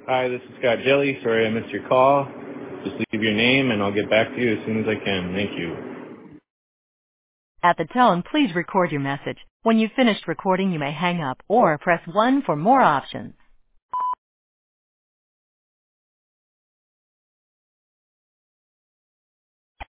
Hi, this is Scott Jelly. Sorry I missed your call. Just leave your name and I'll get back to you as soon as I can. Thank you. At the tone, please record your message. When you've finished recording, you may hang up or press 1 for more options.